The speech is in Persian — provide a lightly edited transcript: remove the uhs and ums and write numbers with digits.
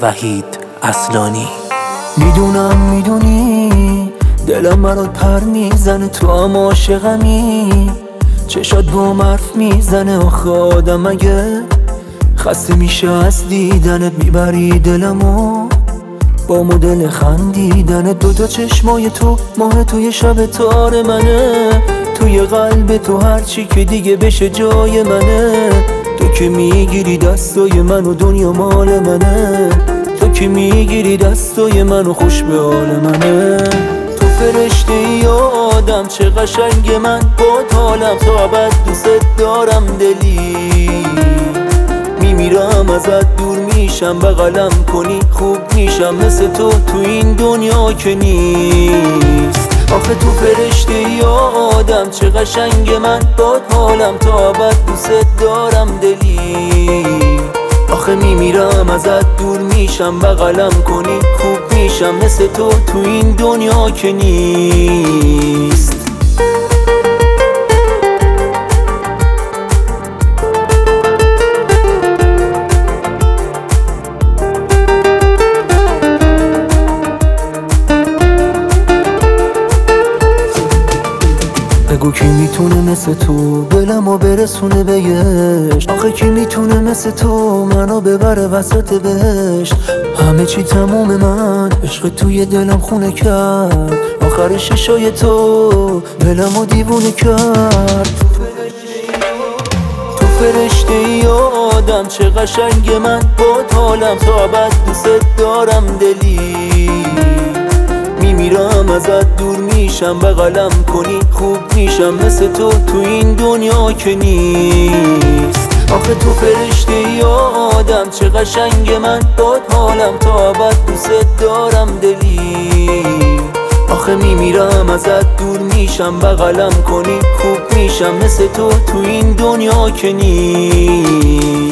وحید اصلانی. میدونم میدونی دلم برات پر میزنه، تو هم عاشقمی، چشات با حرف میزنه. آخه آدم اگه خسته میشه از دیدنت، میبری دلمو با مدل خندیدنت. دوتا چشمای تو ماه توی شب تار منه، توی قلب تو هرچی که دیگه بشه جای منه. تو که میگیری دستای منو دنیا مال منه، تو که میگیری دستای منو خوش به حال منه. تو فرشته ای آدم چه قشنگ، من با حالم تا ابد دوست دارم دلی. میمیرم ازت دور میشم، بغلم کنی خوب میشم، مثل تو این دنیا که نیست. آخه تو فرشته ای آدم چه قشنگ، من با حالم تا ابد دوست دارم دلی. آخه میمیرم ازت دور میشم، بغلم کنی خوب میشم، مثل تو این دنیا که نیست. بگو کی میتونه مثل تو دلمو برسونه بهش؟ آخه کی میتونه مثل تو منو ببره وسط بهشت؟ همه چی تموم، من عشق توی دلم خونه کرد، آخر ششای تو دلمو دیوونه کرد. تو فرشته ای آدم چه قشنگ، من با حالم تا ابد دوست دارم دلی. میمیرم ازت دور میشم، بغلم کنی خوب میشم، مثل تو این دنیا که نیست. آخه تو فرشته ای آدم چه قشنگ، من با حالم تا ابد دوست دارم دلی. آخه میمیرم ازت دور میشم، بغلم کنی خوب میشم، مثل تو این دنیا که نیست.